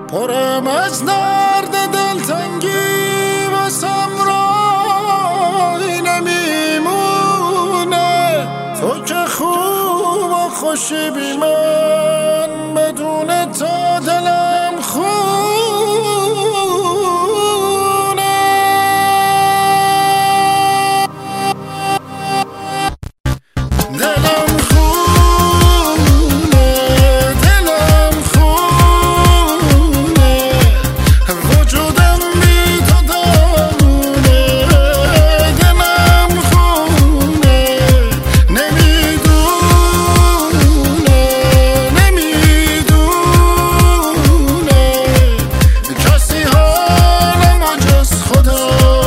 پرم از درد دلتنگی واسم رای نمیمونه. تو که خوب و خوشی بی من، بدون تو دلم خونه. دلم خونه، دلم خونه، وجودم بی تو دامونه. دلم خونه، نمیدونه کسی حالمو جز خدا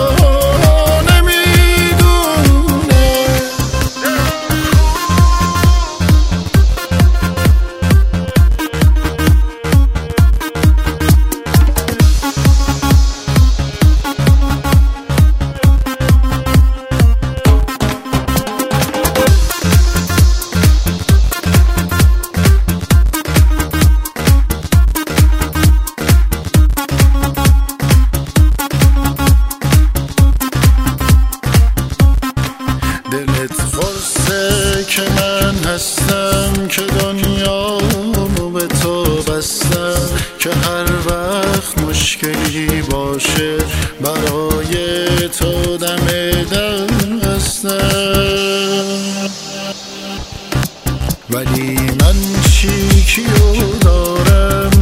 نمیدونه. دلت خورسه که من هستم، که دنیامو به تو بستم، که هر وقت مشکلی باشه برای تو دم در هستم. ولی من چی کیو دارم